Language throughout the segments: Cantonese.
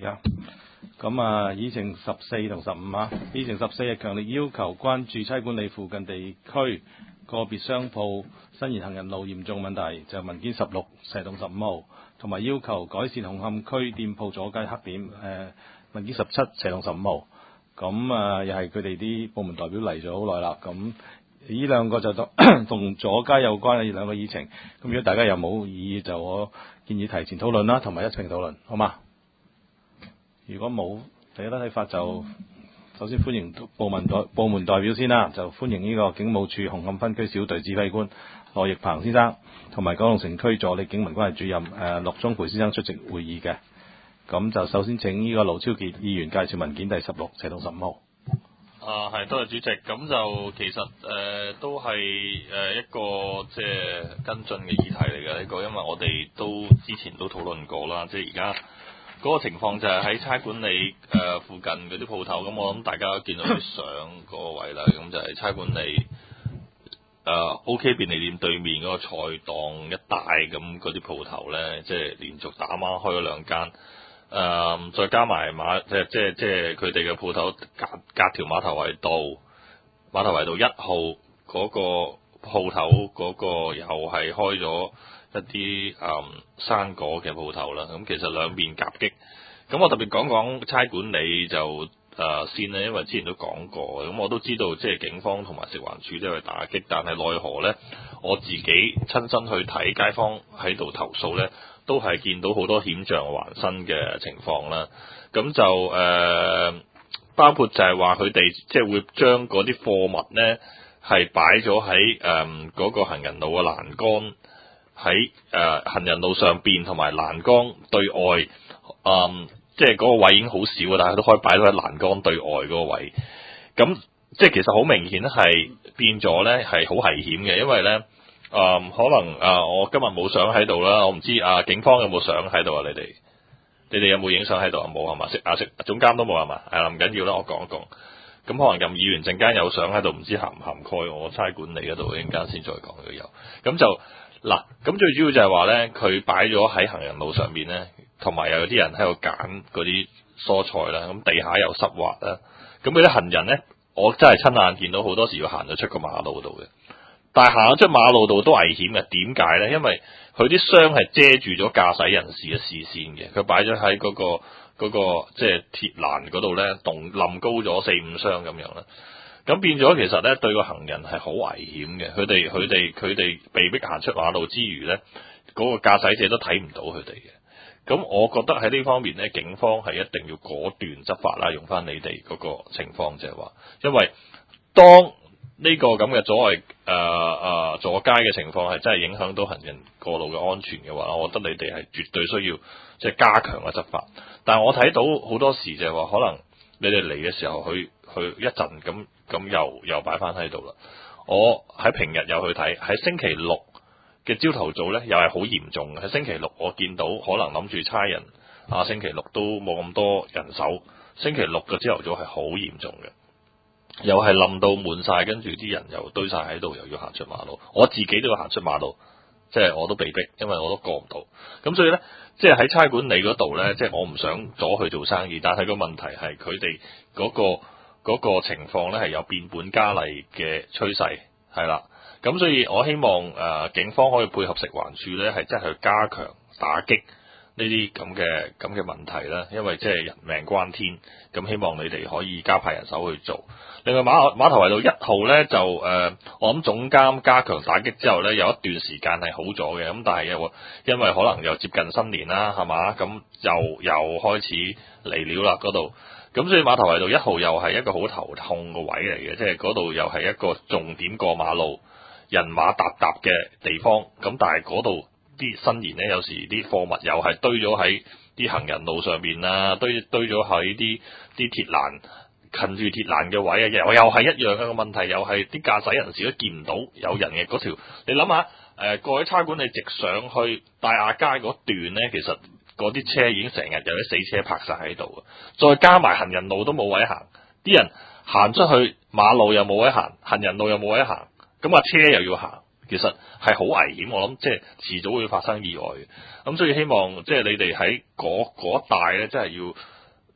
啦。咁啊，議程14同15啊，議程14係強烈要求關注差館里附近地區個別商鋪伸延行人路嚴重問題，就文件16蛇洞15號，同埋要求改善紅磡區店鋪阻街黑點，文件17蛇洞15號。咁啊，又係佢哋啲部門代表嚟咗好耐啦。咁呢兩個就同阻街有關嘅兩個議程。咁如果大家有冇異議，就我建議提前討論啦，同埋一併討論，好嘛？如果冇第一睇法，就首先歡迎部門代表先啦，就歡迎呢個警務處紅磡分區小隊指揮官羅奕鵬先生，同埋九龍城區助理警民關係主任陸宗培先生出席會議嘅。咁就首先請呢個盧超傑議員介紹文件第16蛇洞15號。 係，多謝主席。咁就其實都係一個即係跟進嘅議題嚟嘅呢個，因為我哋都之前都討論過啦，即係而家嗰個情況就係喺差館里附近嗰啲鋪頭，咁我諗大家都見到啲相嗰個位啦，咁就係差館里OK 便利店對面嗰個菜檔一帶咁嗰啲鋪頭咧，即係連續打孖開咗2間。再加埋即係佢哋嘅鋪頭隔條碼頭圍道1號嗰個鋪頭嗰個又係開咗一啲生果嘅鋪頭啦。咁其實兩邊夾擊。咁我特別講差館里就先咧，因為之前都講過，咁我都知道即係警方同埋食環署都係打擊，但係奈何咧，我自己親身去睇，街坊喺度投訴咧，都係見到好多險象環生嘅情況啦。咁就包括就係話佢哋即係會將嗰啲貨物咧係擺咗喺嗰個行人路嘅欄杆，喺行人路上邊同埋欄杆對外，即係嗰個位已經好少，但係都可以擺到喺欄杆對外嗰個位。咁即係其實好明顯係變咗咧，係好危險嘅，因為咧。可能我今日冇相喺度啦，我唔知警方有冇相喺度啊？你哋有冇影相喺度啊？冇係嘛？食總監都冇係嘛？係啦，唔緊要啦，我講一講。咁可能任議員陣間有相喺度，唔知涵唔涵蓋我差館里嗰度，陣間先再講佢有。咁就嗱，咁最主要就係話咧，佢擺咗喺行人路上面咧，同埋又有啲人喺度揀嗰啲蔬菜啦，咁地下又濕滑啦，咁嗰啲行人咧，我真係親眼見到好多時要行咗出個馬路度嘅。但係行咗出馬路度都危險嘅，點解咧？因為佢啲箱係遮住咗駕駛人士嘅視線嘅，佢擺咗喺嗰個即係鐵欄嗰度咧，冧高咗4-5箱咁樣啦。咁變咗其實咧對個行人係好危險嘅，佢哋被逼行出馬路之餘咧，嗰個駕駛者都睇唔到佢哋嘅。咁我覺得喺呢方面咧，警方係一定要果斷執法啦，用翻你哋嗰個情況就係話，因為當呢個咁嘅阻街嘅情況係真係影響到行人過路嘅安全嘅話，我覺得你哋係絕對需要即係加強嘅執法。但係我睇到好多時就係話，可能你哋嚟嘅時候去一陣咁又擺翻喺度啦。我喺平日又去睇，喺星期六嘅朝頭早咧又係好嚴重嘅。喺星期六我見到可能諗住差人星期六都冇咁多人手，星期六嘅朝頭早係好嚴重嘅。又係冧到滿晒，跟住啲人又堆晒喺度，又要行出馬路。我自己都要行出馬路，即係我都被逼，因為我都過唔到。咁所以咧，即係喺差館里嗰度咧，即係我唔想阻佢做生意，但係個問題係佢哋嗰個情況咧係有變本加厲嘅趨勢，係啦。咁所以我希望警方可以配合食環署咧，係真係去加強打擊呢啲咁嘅問題啦，因為即係人命關天，咁希望你哋可以加派人手去做。另外碼頭圍道1號咧就我諗總監加強打擊之後咧，有一段時間係好咗嘅，咁但係因為可能又接近新年啦，係嘛，咁又開始嚟料啦嗰度，咁所以碼頭圍道1號又係一個好頭痛個位嚟嘅，即係嗰度又係一個重點過馬路、人馬沓嘅地方，咁但係嗰度啲新年咧，有時啲貨物又係堆咗喺啲行人路上邊啦，堆咗喺啲鐵欄。近住鐵欄嘅位啊，又係一樣嘅個問題，又係啲駕駛人士都見唔到有人嘅嗰條。你諗下，過去差館你直上去大亞街嗰段咧，其實嗰啲車已經成日有啲死車泊晒喺度，再加埋行人路都冇位行，啲人行出去馬路又冇位行，行人路又冇位行，咁車又要行，其實係好危險。我諗即係遲早會發生意外嘅。咁所以希望即係你哋喺嗰一帶咧，真係要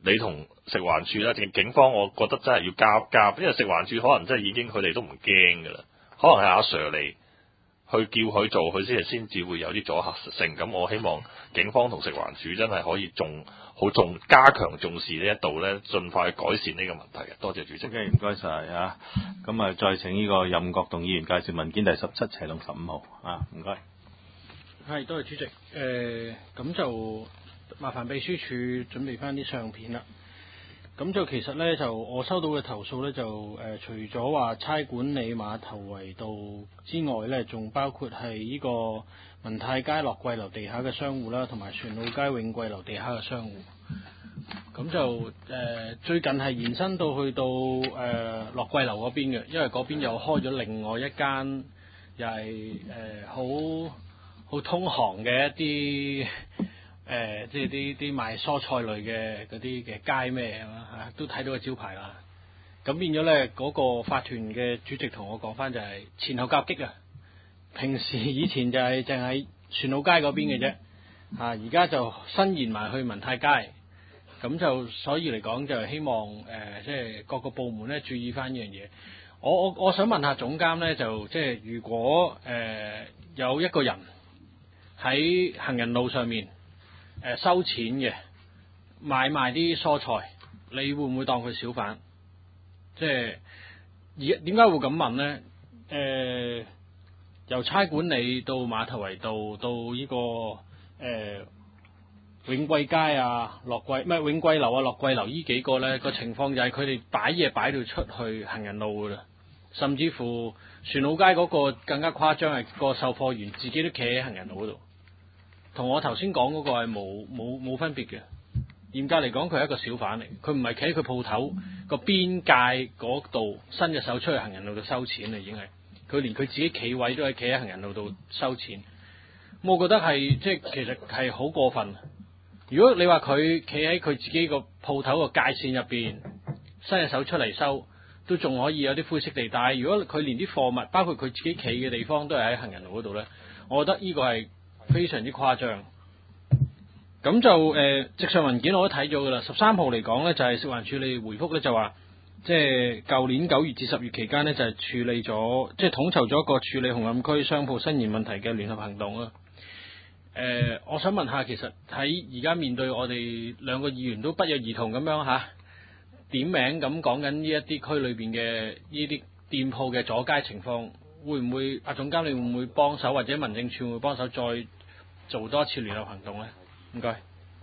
你同食環署咧，警方，我覺得真係要加，因為食環署可能真係已經佢哋都唔驚㗎啦，可能係阿 Sir 嚟去叫佢做，佢先至會有啲阻嚇性。咁我希望警方同食環署真係可以加強重視呢一度咧，盡快改善呢個問題嘅。多謝主席。 OK， 唔該晒啊。咁啊，再請呢個任國棟議員介紹文件第17/15號啊，唔該。 係，多謝主席。咁就麻煩秘書處準備翻啲相片啦。咁就其實咧，就我收到嘅投訴咧，就除咗話差管理碼頭圍道之外咧，仲包括係呢個文泰街樂貴樓地下嘅商戶啦，同埋船澳街永貴樓地下嘅商戶。咁就最近係延伸到去到樂貴樓嗰邊嘅，因為嗰邊又開咗另外一間又係好通行嘅一啲即係啲賣蔬菜類嘅嗰啲嘅街咩啊，都睇到個招牌啦。咁變咗咧，嗰個法團嘅主席同我講翻就係前後夾擊啊！平時以前就係淨係船澳街嗰邊嘅啫，而家就伸延埋去文泰街。咁就所以嚟講就希望即係各個部門咧注意翻呢樣嘢。我想問下總監咧，就即係如果有一個人喺行人路上面收錢嘅買賣啲蔬菜，你會唔會當佢小販？即係而點解會咁問咧？由差館里到碼頭圍道到呢個永貴街啊、永貴樓啊、樂貴樓呢幾個咧，個情況就係佢哋擺嘢擺到出去行人路噶啦，甚至乎船澳街嗰個更加誇張，係個售貨員自己都企喺行人路嗰度，同我頭先講嗰個係冇分別嘅。嚴格嚟講，佢係一個小販嚟，佢唔係企喺佢鋪頭個邊界嗰度伸隻手出去行人路度收錢啦，已經係佢連佢自己企位都係企喺行人路度收錢。我覺得係即係其實係好過分。如果你話佢企喺佢自己個鋪頭個界線入邊伸隻手出嚟收，都仲可以有啲灰色地帶。如果佢連啲貨物包括佢自己企嘅地方都係喺行人路嗰度咧，我覺得呢個係非常之誇張。咁就直上文件我都睇咗噶啦。13號嚟講咧，就係食環署理回覆咧，就話即係舊年9月至10月期間咧，就係處理咗即係統籌咗一個處理紅磡區商鋪伸延問題嘅聯合行動啦。我想問下，其實喺而家面對我哋兩個議員都不約而同咁樣點名咁講緊呢一啲區裏邊嘅呢啲店鋪嘅阻街情況，會唔會阿總監你會唔會幫手，或者民政處會幫手再做多一次聯合行動呢？唔該。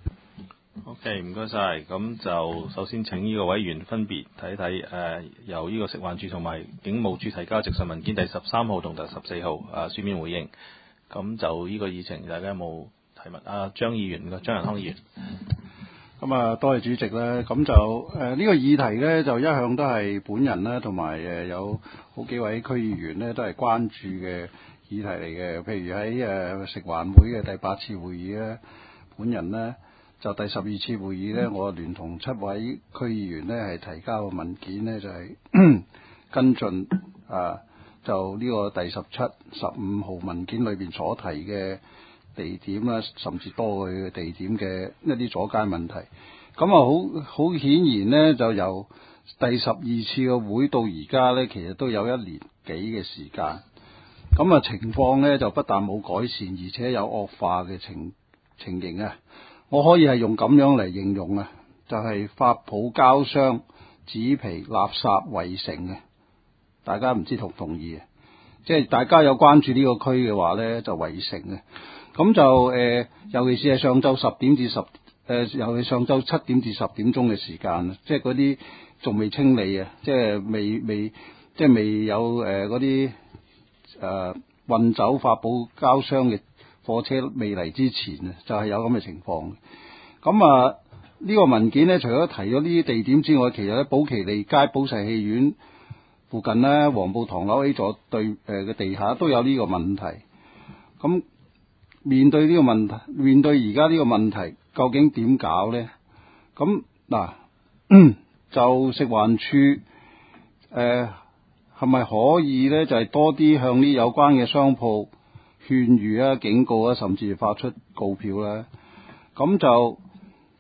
OK， 唔該晒。咁就首先請呢個委員分別睇睇由呢個食環署同埋警務處提交直述文件第13號同第14號書面回應。咁就呢個議程，大家有冇提問？張議員，張仁康議員。 咁啊，多謝主席咧。咁就呢個議題咧，就一向都係本人啦，同埋有好幾位區議員咧，都係關注嘅議題嚟嘅。譬如喺食環會嘅第8次會議咧，本人咧就第12次會議咧，我聯同7位區議員咧係提交嘅文件咧，就係跟進就呢個第17、15號文件裏邊所提嘅地點啦，甚至多嘅地點嘅一啲阻街問題。咁啊，好顯然呢，就由第12次嘅會到而家呢，其實都有1年幾嘅時間。咁啊，情況呢，就不但冇改善，而且有惡化嘅情形啊！我可以係用咁樣嚟形容啊，就係發泡膠箱、紙皮、垃圾圍城嘅。大家唔知同唔同意啊？即係大家有關注呢個區嘅話呢，就圍城嘅。咁就尤其是係上晝10點至尤其上晝7點至10點鐘嘅時間，即係嗰啲仲未清理啊，即係未有嗰啲運走發泡膠箱嘅貨車未嚟之前啊，就係有咁嘅情況。咁啊，呢個文件呢，除咗提咗呢啲地點之外，其實喺寶其利街寶石戲院附近呢，黃埔唐樓 A 座對嘅地下都有呢個問題。咁面對呢個問題，面對而家呢個問題，究竟點搞呢？咁嗱，就食環署係咪可以呢？就係多啲向呢有關嘅商鋪勸喻啊、警告啊，甚至發出告票咧？咁就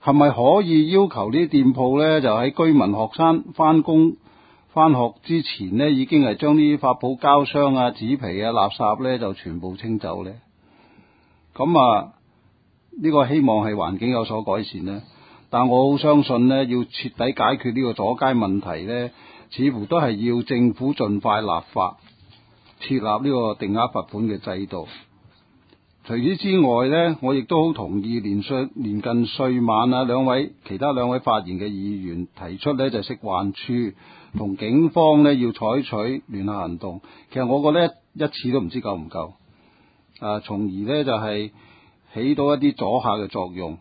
係咪可以要求呢啲店鋪呢，就喺居民學生返工返學之前呢，已經係將啲發泡膠箱啊、紙皮啊、垃圾呢，就全部清走呢？咁啊，呢個希望係環境有所改善呢。但我好相信呢，要徹底解決呢個阻街問題呢，似乎都係要政府盡快立法，設立呢個定額罰款嘅制度。除此之外呢，我亦都好同意年近歲晚啊，其他兩位發言嘅議員提出呢，就食環署同警方呢要採取聯合行動。其實我覺得一次都唔知夠唔夠，從而呢就係起到一啲阻嚇嘅作用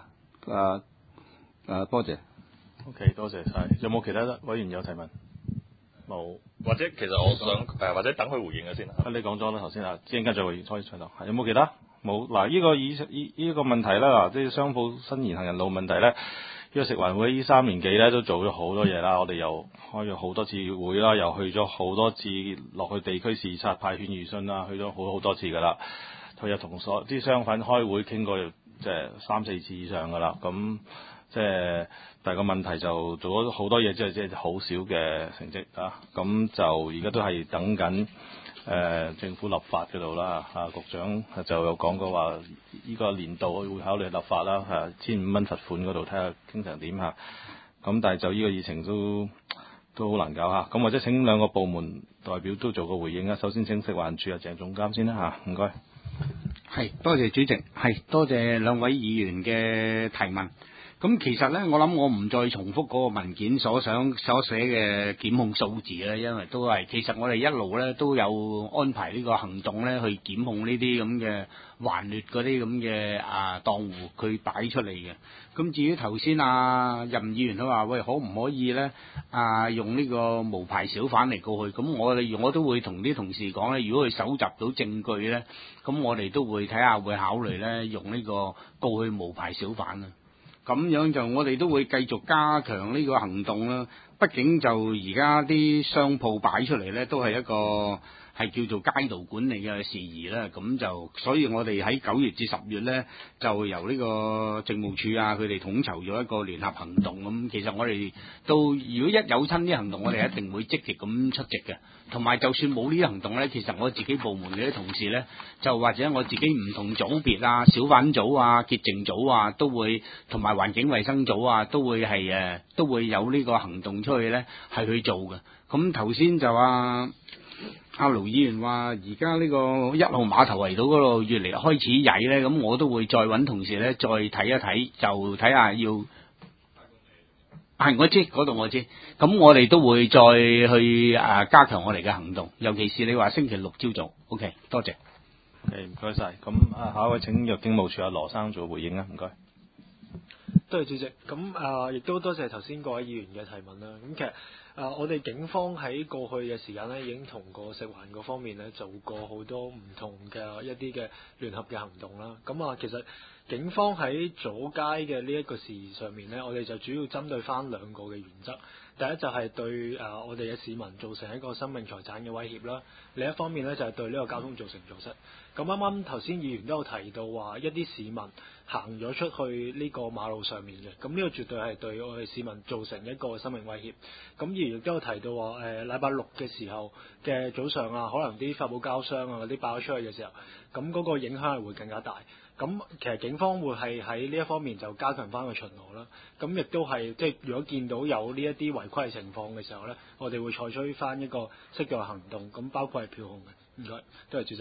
多謝。 OK， 多謝晒。有冇其他委員有提問？冇。 或者其實我想或者等佢回應嘅先。 你講咗啦頭先啊，陣間再回應可以再講。有冇其他？冇。嗱，呢個問題啦，即係商鋪伸延行人路問題咧，呢個食環會呢3年幾咧都做咗好多嘢啦。我哋又開咗好多次會啦，又去咗好多次落去地區視察派勸喻信啦，去咗好多次噶啦。佢又同啲商販開會傾過，即係3-4次以上噶啦。咁即係，但係個問題就做咗好多嘢，即係好少嘅成績啊！咁就而家都係等緊政府立法嗰度啦。局長就有講過話，呢個年度會考慮立法啦。1,500蚊罰款嗰度睇下傾成點嚇。咁但係就呢個議程都好難搞嚇。咁或者請兩個部門代表都做個回應啊。首先請食環署鄭總監先啦嚇，唔該。 係，多謝主席，係多謝兩位議員嘅提問。咁其實呢，我諗我唔再重複嗰個文件所寫嘅檢控數字咧，因為都係其實我哋一路呢都有安排呢個行動呢去檢控呢啲咁嘅環劣嗰啲咁嘅檔戶佢擺出嚟嘅。咁至於頭先任議員佢話喂，可唔可以呢用呢個無牌小販嚟告佢？咁我都會同啲同事講呢，如果佢搜集到證據呢，咁我哋都會睇下會考慮呢用呢個告佢無牌小販啊。咁樣就我哋都會繼續加強呢個行動啦。畢竟就而家啲商鋪擺出嚟呢，都係一個係叫做街道管理嘅事宜啦。咁就所以我哋喺9月至10月呢，就由呢個政務處佢哋統籌咗一個聯合行動。咁其實我哋都如果一有親啲行動，我哋一定會積極咁出席嘅。同埋就算冇呢啲行動呢，其實我自己部門嘅啲同事呢，就或者我自己唔同組別小販組潔淨組都會，同埋環境衛生組都會有呢個行動出去呢，係去做嘅。咁頭先就阿盧議員話而家呢個1號碼頭圍島嗰度越嚟開始曳呢，咁我都會再揾同事呢，再睇一睇，就睇下要。係我知嗰度我知，咁我哋都會再去加強我哋嘅行動，尤其是你話星期6朝早。OK， 多謝。 OK，唔該晒。咁下一位請藥警務處羅生做回應啊，唔該。 多謝主席。咁亦都多謝頭先各位議員嘅提問啦。咁其實我哋警方喺過去嘅時間呢，已經同個食環嗰方面呢做過好多唔同嘅一啲嘅聯合嘅行動啦。咁其實警方喺阻街嘅呢一個事宜上面呢，我哋就主要針對翻2個嘅原則。第一就係對我哋嘅市民造成一個生命財產嘅威脅啦。另一方面呢，就係對呢個交通造成阻塞。咁啱啱頭先議員都有提到話一啲市民行咗出去呢個馬路上面嘅，咁呢個絕對係對我哋市民造成一個生命威脅。咁議員都有提到話禮拜6嘅時候嘅早上可能啲發泡膠箱嗰啲爆咗出去嘅時候，咁嗰個影響係會更加大。咁其實警方會係喺呢一方面就加強翻個巡邏啦。咁亦都係即係如果見到有呢一啲違規嘅情況嘅時候呢，我哋會採取翻一個適當嘅行動。咁包括係票控嘅。唔該，多謝主席。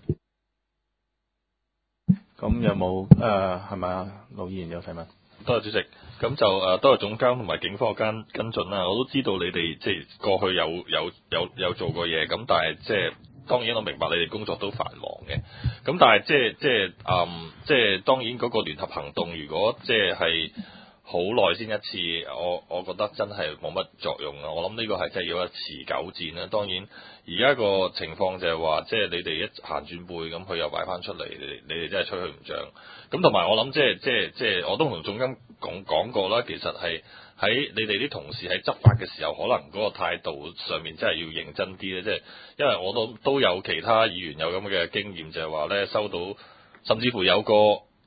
咁有冇係咪盧議員有提問？ 多謝主席。咁就多謝總監同埋警方嘅跟進啦。我都知道你哋即係過去有做過嘢，咁但係即係當然我明白你哋工作都繁忙嘅。咁但係即係當然嗰個聯合行動，如果即係好耐先一次，我覺得真係冇乜作用啊！我諗呢個係真係要一持久戰啦。當然而家個情況就係話，即係你哋一行轉背咁，佢又擺翻出嚟，你哋真係吹佢唔漲。咁同埋我諗即係我都同總監講過啦，其實係喺你哋啲同事喺執法嘅時候，可能嗰個態度上面真係要認真啲咧。即係因為我都有其他議員有咁嘅經驗，就係話咧收到，甚至乎有個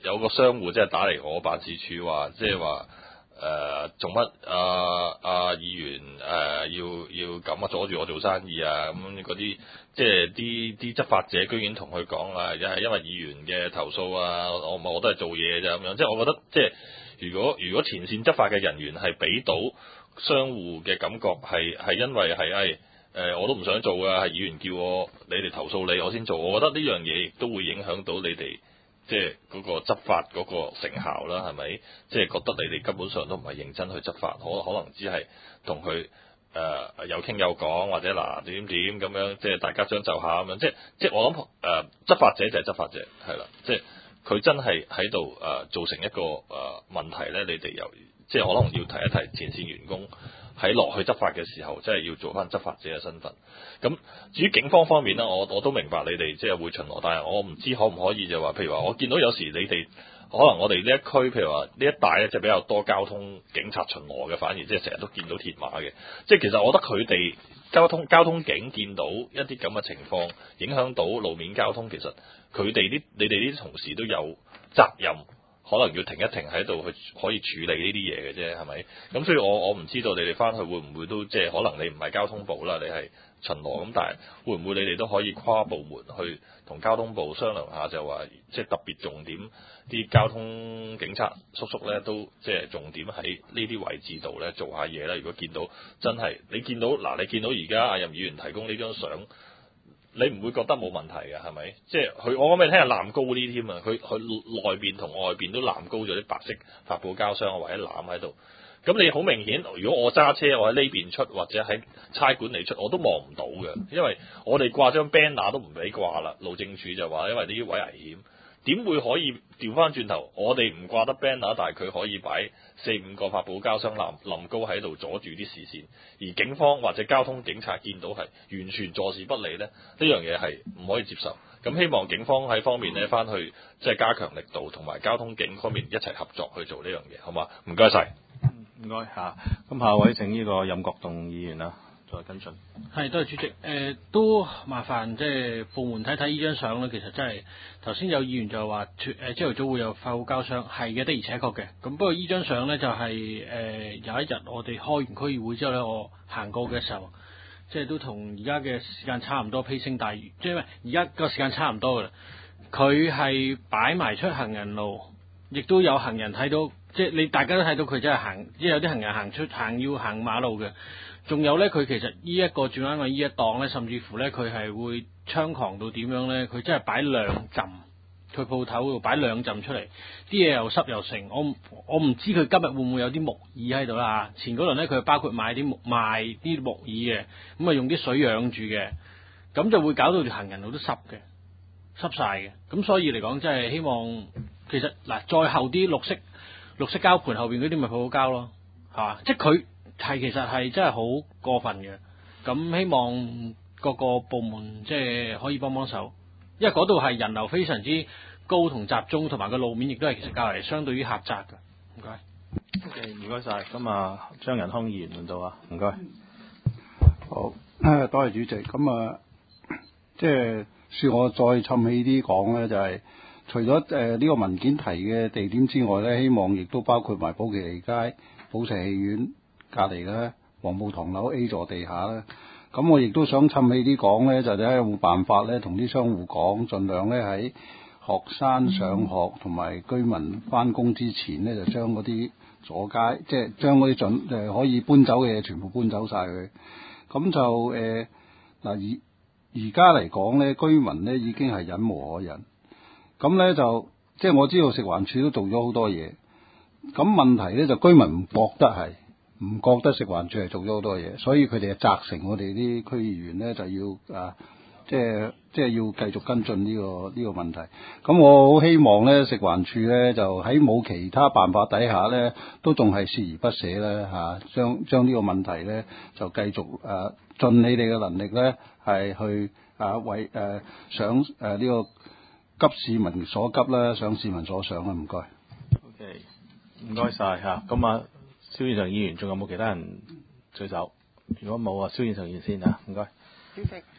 有個商戶即係打嚟我辦事處話，即係話做乜議員要咁啊，阻住我做生意啊，咁嗰啲即係啲執法者居然同佢講啊，因為議員嘅投訴啊，我都係做嘢啫咁樣，即係我覺得即係如果前線執法嘅人員係俾到商戶嘅感覺係因為係我都唔想做啊，係議員叫你哋投訴你我先做，我覺得呢樣嘢亦都會影響到你哋即係嗰個執法嗰個成效啦，係咪？即係覺得你哋根本上都唔係認真去執法，可能只係同佢有傾有講，或者嗱點咁樣，即係大家將就下咁樣，即係我諗執法者就係執法者，係啦，即係佢真係喺度造成一個問題咧，你哋又即係可能要提一提前線員工。喺落去執法嘅時候，即係要做翻執法者嘅身份。咁至於警方方面呢，我都明白你哋即係會巡邏，但係我唔知可唔可以就話，譬如話我見到有時你哋可能我哋呢一區，譬如話呢一帶咧，即係比較多交通警察巡邏嘅，反而即係成日都見到鐵馬嘅。即係其實我覺得佢哋交通警見到一啲咁嘅情況，影響到路面交通，其實你哋啲同事都有責任。可能要停一停喺度去可以處理呢啲嘢嘅啫，係咪？咁所以我唔知道你哋翻去會唔會都即係可能你唔係交通部啦，你係巡邏咁，但係會唔會你哋都可以跨部門去同交通部商量下，就話即係特別重點啲交通警察叔叔咧都即係重點喺呢啲位置度咧做下嘢啦。如果見到真係你見到而家阿任議員提供呢張相。你唔會覺得冇問題嘅係咪？即係佢，我講俾你聽係攬高啲添啊！佢內邊同外邊都攬高咗啲白色發泡膠箱或者攬喺度。咁你好明顯，如果我揸車，我喺呢邊出或者喺差館嚟出，我都望唔到嘅，因為我哋掛張 banner 都唔俾掛啦。路政署就話因為呢啲位危險。點會可以調翻轉頭？我哋唔掛得 banner，但係佢可以擺4-5個發泡膠箱冧高喺度阻住啲視線，而警方或者交通警察見到係完全坐視不理呢，呢樣嘢係唔可以接受。咁希望警方喺方面呢翻去即係加強力度，同埋交通警方面一齊合作去做呢樣嘢，好嘛？唔該晒。 唔該嚇。咁下位請呢個任國棟議員啦。再跟進， 係多謝主席。都麻煩即係部門睇睇呢張相咧，其實真係頭先有議員就話朝頭早會有發泡膠箱，係嘅，的而且確嘅。咁不過呢張相咧就係、有一日我哋開完區議會之後咧，我行過嘅時候，即係都同而家嘅時間差唔多，披星戴月，即係而家個時間差唔多噶啦。佢係擺埋出行人路，亦都有行人睇到，即係你大家都睇到佢真係行，即係有啲行人要行馬路嘅。仲有咧，佢其實呢一個轉彎位呢一檔咧，甚至乎咧佢係會猖狂到點樣咧？佢真係擺兩浸，佢鋪頭度擺兩浸出嚟，啲嘢又濕又剩。我唔知佢今日會唔會有啲木椅喺度啦嚇。前嗰輪咧佢包括賣啲木椅嘅，咁啊用啲水養住嘅，咁就會搞到條行人路都濕晒嘅。咁所以嚟講，真係希望其實嗱，再後啲綠色膠盤後邊嗰啲咪泡泡膠咯，係嘛？即係佢。其實係真係好過分嘅，咁希望各個部門即係可以幫手，因為嗰度係人流非常之高同集中，同埋個路面亦都係其實較為相對於狹窄嘅。唔該。 OK，唔該晒。咁啊，張仁康議員輪到啊，唔該。 好，多謝主席。咁即係恕我再氹氣啲講咧，就係、除咗呢個文件提嘅地點之外咧，希望亦都包括埋寶其利街、寶石戲院隔離咧，黃埔唐樓 A 座地下咧，咁我亦都想氹氣啲講咧，就睇下有冇辦法咧，同啲商戶講，盡量咧喺學生上學同埋居民翻工之前咧，就將嗰啲阻街，即係將嗰啲可以搬走嘅嘢全部搬走晒佢。咁就而家嚟講咧，居民咧已經係忍無可忍。咁咧就即係我知道食環署都做咗好多嘢，咁問題咧就居民唔覺得食環署係做咗好多嘢，所以佢哋就責成我哋啲區議員咧就要即係要繼續跟進呢個問題。咁我好希望咧食環署咧就喺冇其他辦法底下咧，都仲係鍥而不捨咧將呢個問題咧就繼續盡你哋嘅能力咧係去為想呢個急市民所急啦，想市民所想啦，唔該。 OK，唔該晒嚇。咁啊，蕭遠祥議員仲有冇其他人舉手？如果冇啊，蕭遠祥議員先嚇，唔該。 主席。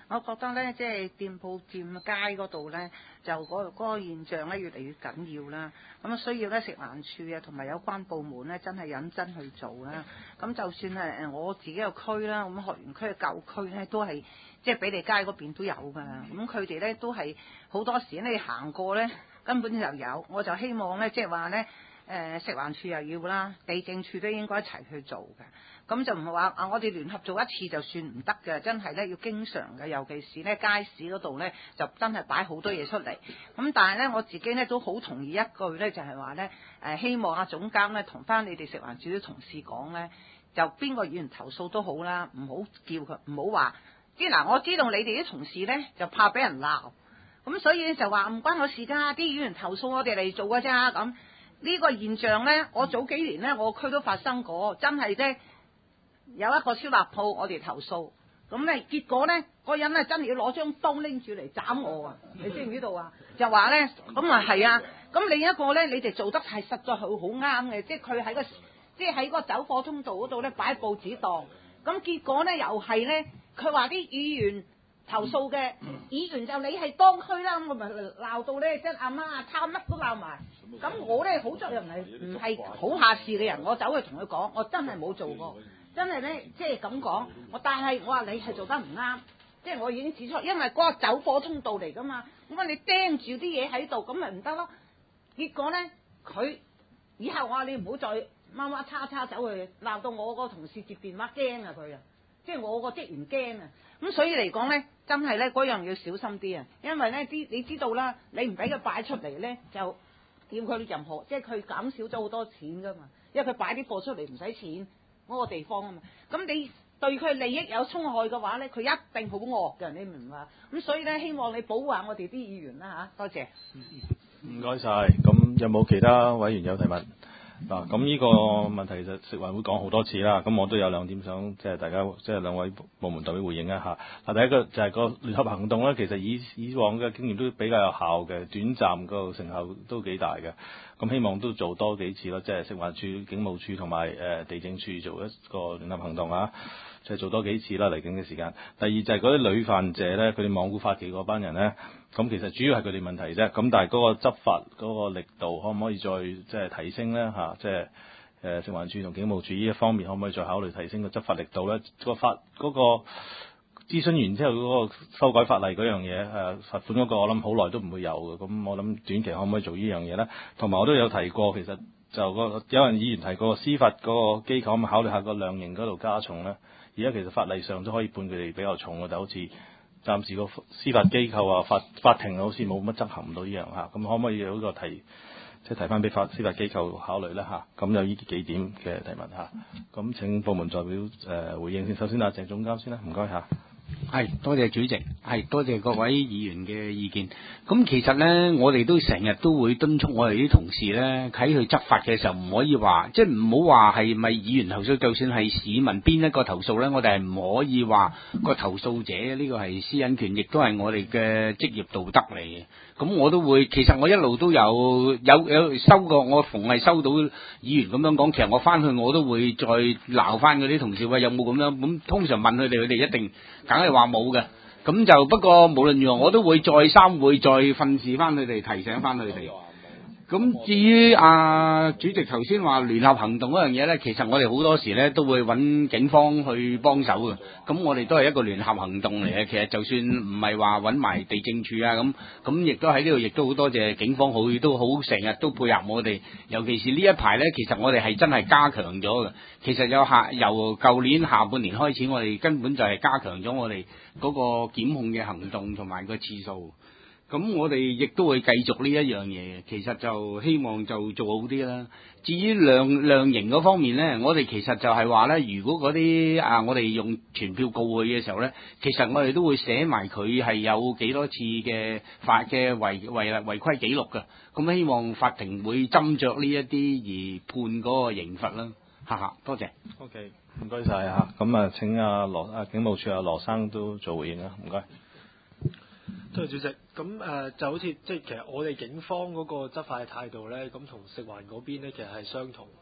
我覺得咧，即係店鋪佔街嗰度咧，就嗰個現象咧越嚟越緊要啦。咁需要咧食環署啊同埋有關部門咧真係認真去做啦。咁就算係我自己個區啦，咁學園區嘅舊區咧都係即係比利街嗰邊都有㗎。咁佢哋咧都係好多時你行過咧根本就有。我就希望咧即係話咧食環署又要啦，地政署都應該一齊去做嘅。咁就唔係話我哋聯合做一次就算唔得嘅，真係咧要經常嘅，尤其是咧街市嗰度咧就真係擺好多嘢出嚟。咁但係咧我自己咧都好同意一句咧，就係話咧希望阿總監咧同翻你哋食環署啲同事講咧，就邊個議員投訴都好啦，唔好叫佢，唔好話即嗱，我知道你哋啲同事咧就怕俾人鬧，咁所以就話唔關我事㗎，啲議員投訴我哋嚟做㗎咋咁。呢個現象咧，我早幾年咧我區都發生過，真係啫。有一個燒臘鋪，我哋投訴，咁咧結果咧，嗰人咧真係要攞張刀拎住嚟斬我啊！你知唔知道啊？就話咧，咁啊係啊，咁另一個咧，你哋做得係實在係好啱嘅，即係佢喺個走貨通道嗰度咧擺報紙檔，咁結果咧又係咧，佢話啲議員投訴嘅議員就你係當區啦，咁我咪鬧到咧，即係阿媽阿抄乜都鬧埋。咁我咧好在又唔係好下事嘅人，我走去同佢講，我真係冇做過。真係咧，即係咁講，但係我話你係做得唔啱，即係我已經指出，因為嗰個走貨通道嚟噶嘛，咁啊你釘住啲嘢喺度，咁咪唔得咯。結果咧，佢以後我話你唔好再媽叉走去鬧到我個同事接電話驚啊佢啊，即係我個職員驚啊。咁所以嚟講咧，真係咧嗰樣要小心啲啊，因為咧你知道啦，你唔俾佢擺出嚟咧，就叫佢任何即係佢減少咗好多錢噶嘛，因為佢擺啲貨出嚟唔使錢。嗰個地方啊嘛，咁你對佢利益有衝害嘅話咧，佢一定好惡嘅，你明唔明啊？咁所以咧，希望你保護下我哋啲議員啦嚇，多謝。 唔該晒。咁有冇其他委員有提問？嗱，咁呢個問題其實食環會講好多次啦。咁我都有兩點想即係大家即係兩位部門代表回應一下。嗱，第一個就係個聯合行動咧，其實以往嘅經驗都比較有效嘅，短暫個成效都幾大嘅。咁希望都做多幾次咯，即係食環署、警務處同埋地政處做一個聯合行動啊，就係做多幾次啦嚟緊嘅時間。第二就係嗰啲屢犯者咧，佢哋罔顧法紀嗰班人咧，咁其實主要係佢哋問題啫。咁但係嗰個執法嗰個力度可唔可以再即係提升咧？即係食環署同警務處呢一方面可唔可以再考慮提升個執法力度咧？嗰個諮詢完之後嗰個修改法例嗰樣嘢，罰款嗰個我諗好耐都唔會有嘅，咁我諗短期可唔可以做呢樣嘢咧？同埋我都有提過，其實就有人議員提過司法嗰個機構可唔可以考慮下個量刑嗰度加重咧？而家其實法例上都可以判佢哋比較重嘅，就好似暫時個司法機構啊、法庭好似冇乜執行唔到呢樣嚇，咁可唔可以有一個提翻俾司法機構考慮咧嚇？咁有呢幾點嘅提問嚇，咁請部門代表回應先。首先啊，鄭總監先啦，唔該嚇。 係，多謝主席，係多謝各位議員嘅意見。咁其實呢，我哋都成日都會敦促我哋啲同事呢，喺佢執法嘅時候唔可以話，即係唔好話係咪議員投訴，就算係市民邊一個投訴呢，我哋係唔可以話個投訴者呢個係私隱權，亦都係我哋嘅職業道德嚟嘅。咁我都會，其實我一路都有收過，我逢係收到議員咁樣講，其實我翻去我都會再鬧翻嗰啲同事，喂，有冇咁樣？咁通常問佢哋一定梗係話冇嘅。咁就不過無論如何，我都會再三會再訓示翻佢哋，提醒翻佢哋。咁至於主席頭先話聯合行動嗰樣嘢呢，其實我哋好多時呢都會揾警方去幫手嘅。咁我哋都係一個聯合行動嚟嘅。其實就算唔係話揾埋地政處啊，咁亦都喺呢度，亦都好多謝警方都好成日都配合我哋。尤其是呢一排呢，其實我哋係真係加強咗嘅。其實由舊年下半年開始，我哋根本就係加強咗我哋嗰個檢控嘅行動同埋個次數。咁我哋亦都會繼續呢一樣嘢，其實就希望就做好啲啦。至於量刑嗰方面呢，我哋其實就係話呢，如果嗰啲我哋用傳票告佢嘅時候呢，其實我哋都會寫埋佢係有幾多次嘅違規記錄㗎。咁希望法庭會斟酌呢一啲而判嗰個刑罰啦。哈哈，多謝。 OK，唔該晒嚇。咁請警務處羅生都做回應啦，唔該。 多謝主席。咁就好似即係其實我哋警方嗰個執法嘅態度咧，咁同食環嗰邊咧其實係相同。咁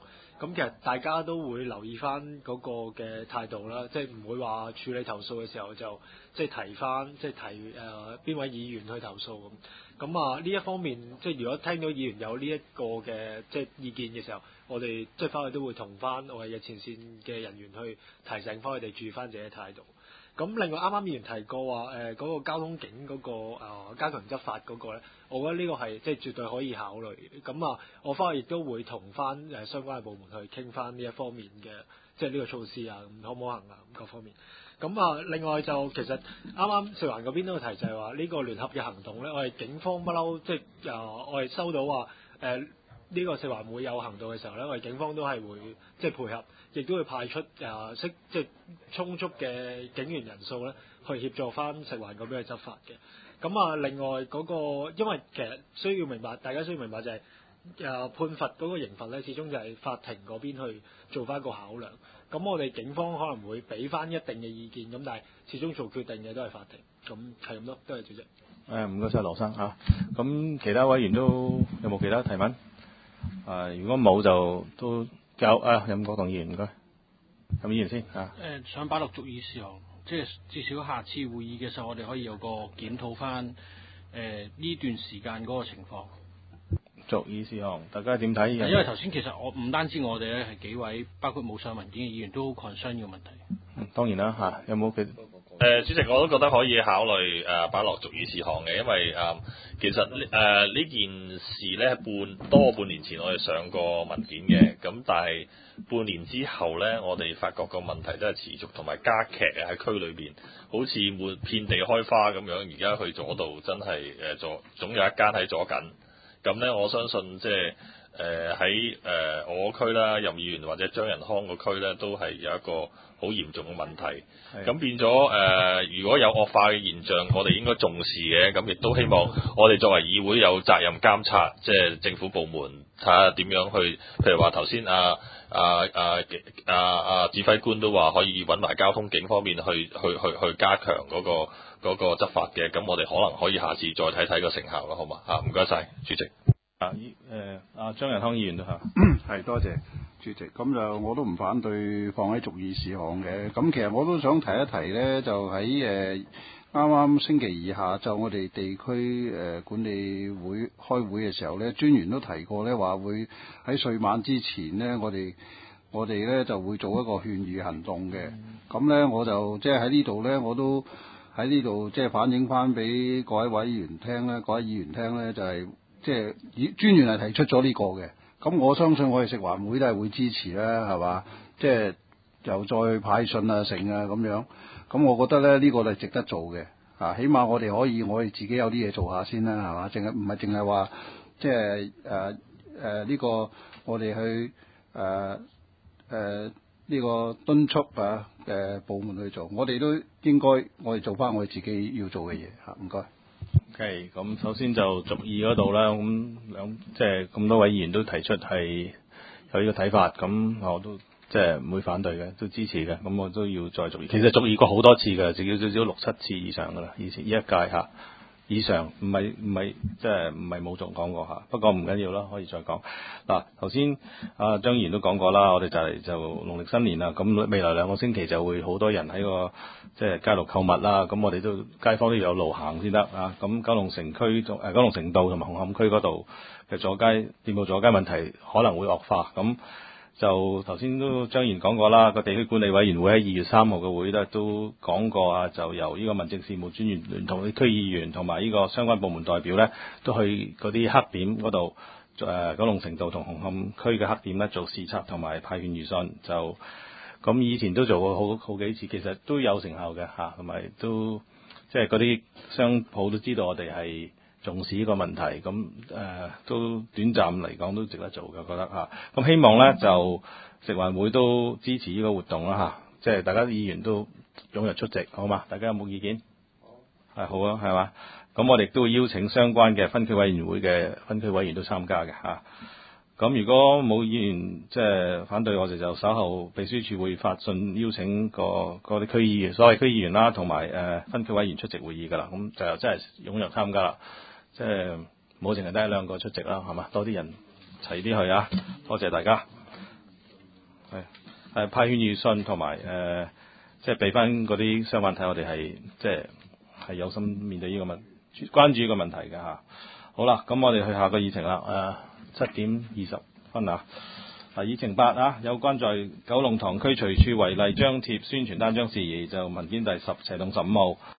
咁其實大家都會留意翻嗰個嘅態度啦，即係唔會話處理投訴嘅時候就即係提翻，即係提邊位議員去投訴咁。咁啊呢一方面，即係如果聽到議員有呢一個嘅即係意見嘅時候，我哋即係翻去都會同翻我哋嘅前線嘅人員去提醒翻佢哋注意翻自己嘅態度。咁另外啱啱議員提過話嗰個交通警嗰個加強執法嗰個咧，我覺得呢個係即係絕對可以考慮。咁啊，我翻去亦都會同翻相關嘅部門去傾翻呢一方面嘅即係呢個措施啊，咁可唔可行啊咁各方面。咁啊，另外就其實啱啱食環嗰邊都有提就係話呢個聯合嘅行動咧，我哋警方不嬲即係我哋收到話呢個食環會有行動嘅時候咧，我哋警方都係會即係配合，亦都會派出即係充足嘅警員人數咧，去協助翻食環嗰邊去執法嘅。咁啊，另外嗰個因為其實需要明白，大家需要明白就係判罰嗰個刑罰咧，始終就係法庭嗰邊去做翻個考量。咁我哋警方可能會俾翻一定嘅意見，咁但係始終做決定嘅都係法庭。咁係咁咯，多謝主席。 唔該晒羅生嚇。咁其他委員都有冇其他提問？如果冇就都交任國棟議員唔該，任議員先嚇。 想擺落逐議事項，即係至少下次會議嘅時候，我哋可以有個檢討翻呢段時間嗰個情況。 逐議事項，大家點睇？ 因為頭先其實我唔單止我哋咧，係幾位包括冇上文件嘅議員都好 concern 呢個問題。 當然啦嚇，有冇佢？ 主席我都覺得可以考慮擺落逐議事項嘅，因為其實呢件事咧多過半年前我哋上過文件嘅，咁但係半年之後咧，我哋發覺個問題都係持續同埋加劇喺區裏邊，好似滿遍地開花咁樣。而家去左度真係總有一間喺左緊。咁咧，我相信即係喺我區啦，任議員或者張仁康個區咧，都係有一個好嚴重嘅問題。咁變咗如果有惡化嘅現象，我哋應該重視嘅。咁亦都希望我哋作為議會有責任監察，即係政府部門睇下點樣去，譬如話頭先指揮官都話可以揾埋交通警方面去加強嗰個執法嘅，咁我哋可能可以下次再睇睇個成效咯，好嘛？唔該晒，主席。 張仁康議員都係多謝主席。咁就我都唔反對放喺逐議事項嘅。咁其實我都想提一提咧，就喺啱啱星期二下晝我哋地區管理會開會嘅時候咧，專員都提過咧，話會喺歲晚之前咧，我哋咧就會做一個勸喻行動嘅。咁咧我就即係喺呢度咧，我都喺呢度即係反映翻俾各位議員聽咧，就係即係專員係提出咗呢個嘅。咁我相信我哋食環會都係會支持啦，係嘛？即係又再派信啊、成啊咁樣。咁我覺得咧呢個係值得做嘅。起碼我哋可以我哋自己有啲嘢做下先啦，係嘛？唔係淨係話即係呢個我哋去呢個敦促部門去做，我哋都應該我哋做翻我哋自己要做嘅嘢嚇。唔該。 OK，咁首先就逐議嗰度啦，咁即係咁多位議員都提出係有呢個睇法，咁我都即係唔會反對嘅，都支持嘅。咁我都要再逐議。其實逐議過好多次嘅，至少6、7次以上噶啦，以前呢一屆以上，唔係即係唔係冇仲講過嚇。不過唔緊要啦，可以再講。嗱，頭先張議員都講過啦，我哋就農曆新年啦，咁未來2個星期就會好多人喺個即係街度購物啦。咁我哋都街坊都要有路行先得啊。咁九龍城道同埋紅磡區嗰度嘅店鋪阻街問題可能會惡化。咁就頭先都張議員講過啦，個地區管理委員會喺2月3號嘅會咧都講過啊，就由呢個民政事務專員聯同啲區議員同埋呢個相關部門代表咧，都去嗰啲黑點嗰度九龍城道同紅磡區嘅黑點咧做視察同埋派勸預信。就咁以前都做過好幾次，其實都有成效嘅嚇，同埋都即係嗰啲商鋪都知道我哋係重視呢個問題，咁都短暫嚟講都值得做嘅，覺得嚇。咁希望咧就食環會都支持呢個活動啦嚇，即係大家議員都踴躍出席，好嘛？大家有冇意見？係好啊，係嘛？咁我哋都會邀請相關嘅分區委員會嘅分區委員都參加嘅嚇。咁如果冇議員即係反對，我哋就稍後秘書處會發信邀請嗰啲區議員、所謂區議員啦，同埋分區委員出席會議㗎啦。咁就真係踴躍參加啦。即係冇淨係得1、2個出席啦，係嘛？多啲人齊啲去啊！多謝大家。 係派勸預信同埋即係俾翻嗰啲商販睇，我哋係即係有心面對呢個關注呢個問題嘅嚇。好啦，咁我哋去下個議程啦。7:20啊。議程8啊，有關在九龍塘區隨處違例張貼宣傳單張事宜，就文件第10/15號。